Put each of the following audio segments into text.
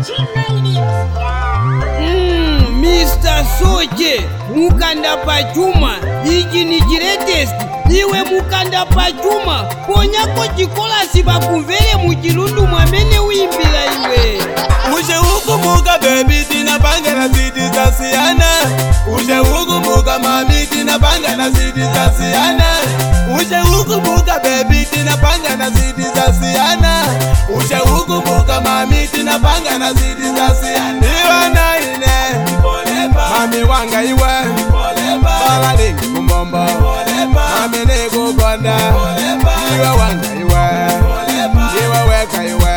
Mr. Soje, mukanda pachuma, ichi ni greatest. Iwe mukanda pachuma, ponyako chikolasi bakumvere muchilundu mwamene uimbila iwe. Uje ukumuka baby tina panga na zidi zasiyana. Uje ukumuka mami tina panga na zidi zasiyana. Uje ukumuka baby tina panga na zidi zasiyana. Uje ukumuka mami tina panga na zidi zasiyana. Iwa na ine mami wanga iwe bala lingi kumbombo mami nego konda iwe wanga iwe weka iwe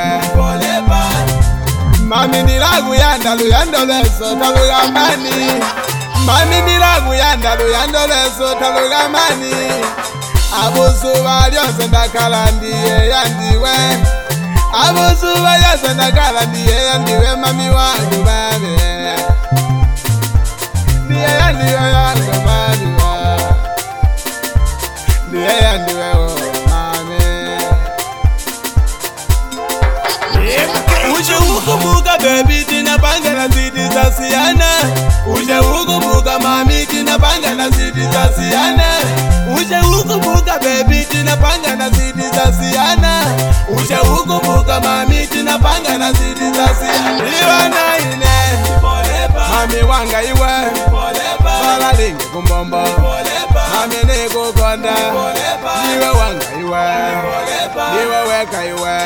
mami nilagu yanda luyando leso talugamani. Mami nilagu yanda luyando leso talugamani. Abusuba lyose ndakala ndiye yandiwe. Abusuba lyose ndakala ndiye yandiwe mami wangu babe. Ndiye yandiwe yangu mami wa. Ndiye yandiwe mami. Uje ukumuka baby tina panga na zidi zasiyana. Uje ukumuka mami tina panga na zidi zasiyana. Uje ukumuka baby tina panga na zidi zasiyana. Uje ukumuka mami tina panga na zidi zasiyana. Iwa na ine mami wanga iwe bala lingi kumbombo mami nego konda iwe wanga iwe weka iwe.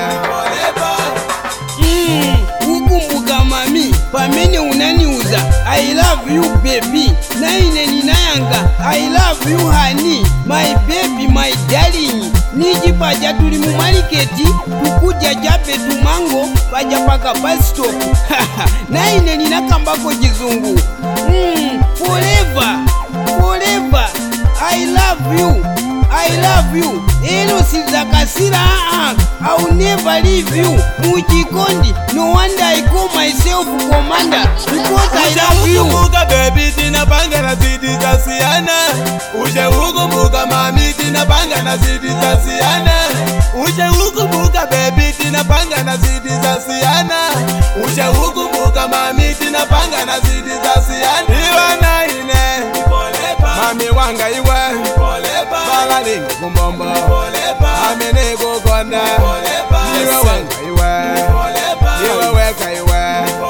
Ukumbuka mami, pamene unaniuza I love you baby. Naine ninayanga I love you honey. My baby, my darling. Niji paja tuli mu mariketi, tukuja jape tumango, paja paka bus stop. Naine ninakambako jizungu. Forever, forever, I love you. I love you. Elo sizakasira I'll never leave you. Mujikondi, no wonder I call myself commander because I love you. Uje ukumuka baby tina panga na zidi zasiyana. Uje ukumuka mami tina panga na zidi zasiyana. Uje ukumuka baby tina panga na zidi zasiyana. Uje ukumuka mami tina panga na zidi zasiyana. Iwa na ine mami wanga iwe bala lingi kumbombo mami nego konda iwe wanga iwe weka iwe.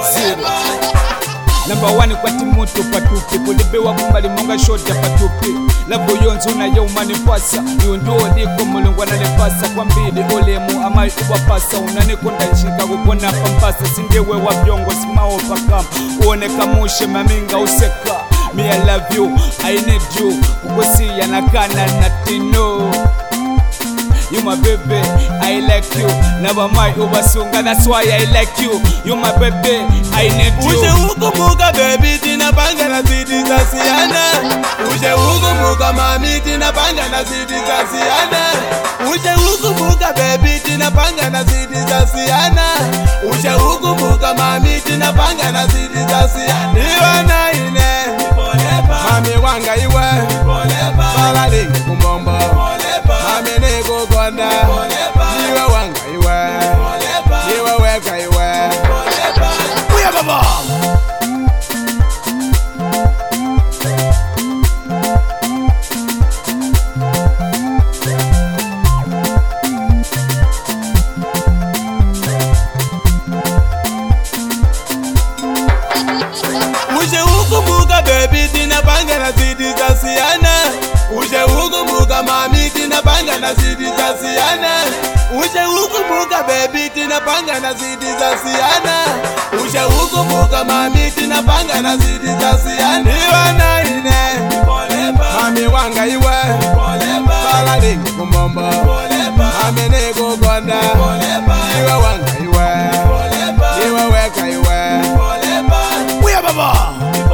Number one kwa timuto patupi kulibewa kumbali monga shota patupi labo yonzo na yo manipasa yondo diko mulungwa na lepasa kwa mbili olemu amai ubapasa unanikonda nchika kupona pampasa sindewe wa byongo simao pakam uoneka mushe maminga useka. Me I love you, I need you. Kukusiya nakana natino. You my baby, I like you. Never mind ubasunga, that's why I like you. You my baby, I need you. Uje ukumuka baby tina panga na zidi zasiyana. Uje ukumuka mami tina panga na zidi zasiyana. Uje ukumuka baby tina panga na zidi zasiyana. Uje ukumuka mami tina panga na zidi zasiyana. Iwa na ine mami wanga iwe bala lingi kumbombo mami nego konda iwe wanga iwe weka iwe. Uya baba. Uje ukumuka baby tina panga na zidi zasiyana. Uje ukumuka mami tina panga na zidi zasiyana. Uje ukumuka baby tina panga na zidi zasiyana. Uje ukumuka mami tina panga na zidi zasiyana. Iwa na ine mami wanga iwe bala lingi kumbombo mami nego konda iwe wanga iwe weka iwe. Uya baba.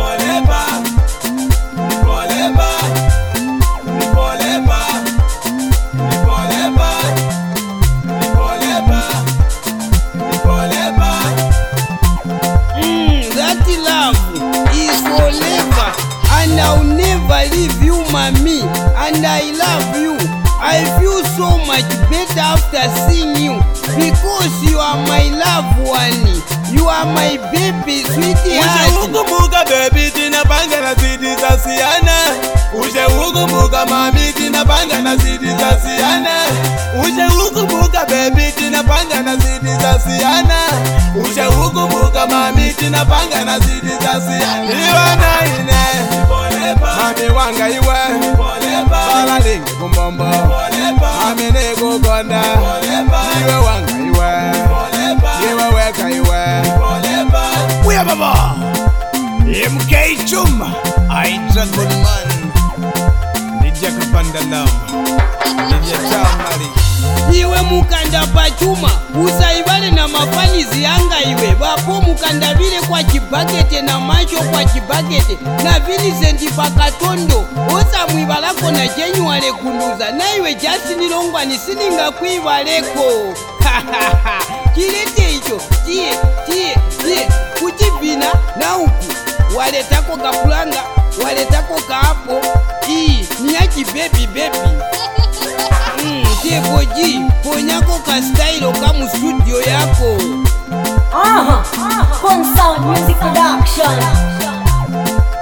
That love is forever and I'll never leave you mami. And I love you. I feel so much better after seeing you because you are my loved one. You are my baby, sweetheart. Usheukumbuka baby tinapanga na zidi za siana. Usheukumbuka mami tinapanga na zidi za siana. Usheukumbuka baby tinapanga na zidi za siana. Usheukumbuka mami tinapanga na zidi za siana. Iwa na ine mami wanga iwe bala lingi kumbombo mami nego gonda iwe wanga iwe weka iwe Uya baba MK Chuma I Dragon Man Nija kapanda lam Nija chamari iwe mukanda pachuma usaibale na mafanizi yanga iwe bapo mukandabile kwa chibakete na macho kwa chibakete na Vincent pakatondo osa mwibalako na January kunduza na iwe Justin Longwani sininga kwibaleko kilete icho tie kuchibina na uku waletako kapulanga waletako kaapo ni yachi baby Tekoji, ponyako ka style kamu studio yako. Sound Music Production.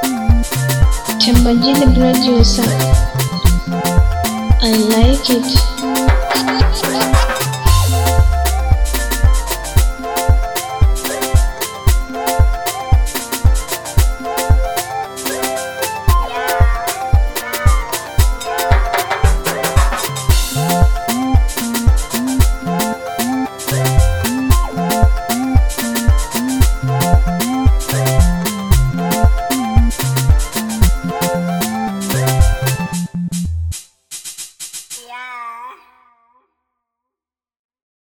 Chambaji the producer. I like it.